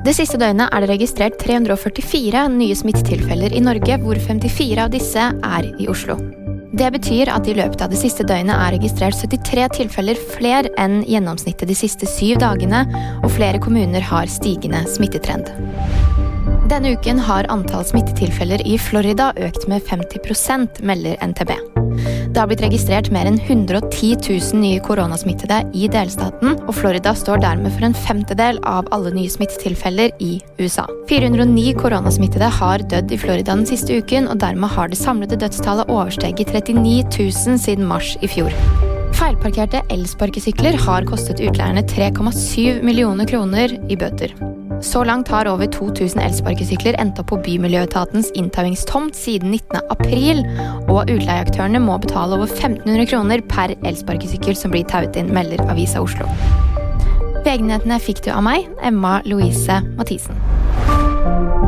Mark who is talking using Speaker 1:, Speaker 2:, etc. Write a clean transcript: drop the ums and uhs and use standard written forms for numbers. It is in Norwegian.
Speaker 1: Det siste døgnet det registrert 344 nye smittetilfeller i Norge, hvor 54 av disse i Oslo. Det betyr at I løpet av det siste døgnet registrert 73 tilfeller flere enn gjennomsnittet de siste 7 dagene, og flere kommuner har stigende smittetrend. Denne uken har antall smittetilfeller I Florida økt med 50%, melder NTB. Det har blitt registrert mer enn 110 000 nye koronasmittede I delstaten, og Florida står dermed for en 1/5 av alle nye smittetilfeller I USA. 409 koronasmittede har dødd I Florida den siste uken, og dermed har det samlede dødstallet oversteget 39 000 siden mars I fjor. Feilparkerte elsparkesykler har kostet utleierne 3,7 millioner kroner I bøter. Så langt har over 2000 elsparkesykler endt opp på Bymiljøetatens inntauingstomt siden 19. april, og utleieaktørene må betale over 1500 kroner per elsparkesykkel som blir tauet inn, melder Avisa Oslo. VG-nyhetene fikk du av meg, Emma Louise Mathisen.